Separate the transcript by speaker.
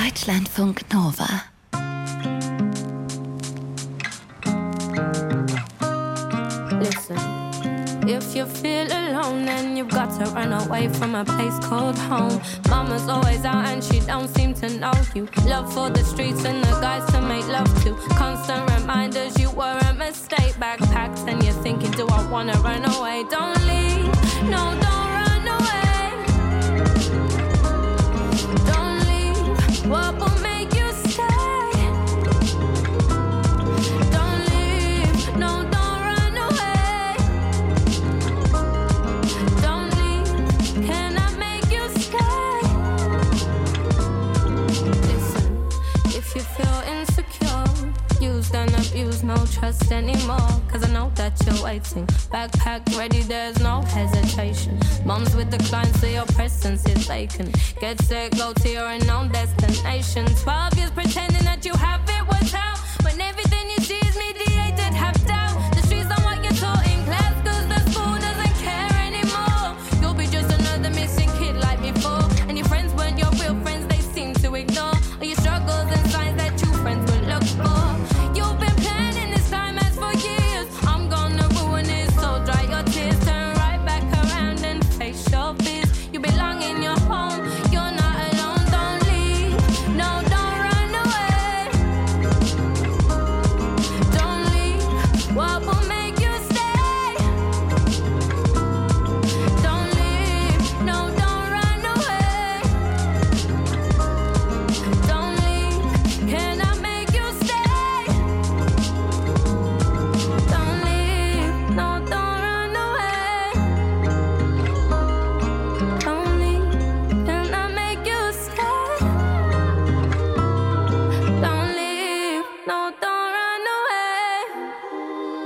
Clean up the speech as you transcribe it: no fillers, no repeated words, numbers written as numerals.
Speaker 1: Deutschlandfunk Nova.
Speaker 2: Listen, if you feel alone, then you've got to run away from a place called home. Mama's always out and she don't seem to know you. Love for the streets and the guys to make love to. Constant reminders you were a mistake. Backpacked and you're thinking, do I wanna run away? Don't leave, no, don't run away. Don't leave, what will make you stay? Don't leave, no, don't run away. Don't leave, can I make you stay? Listen, if you feel insecure, used and abused, no trust anymore. Cause I know that you're waiting. Backpack ready, there's no hesitation. Mom's with the clients, so your presence is vacant. Get set, go to your unknown destination. 12 years pretending that you have it without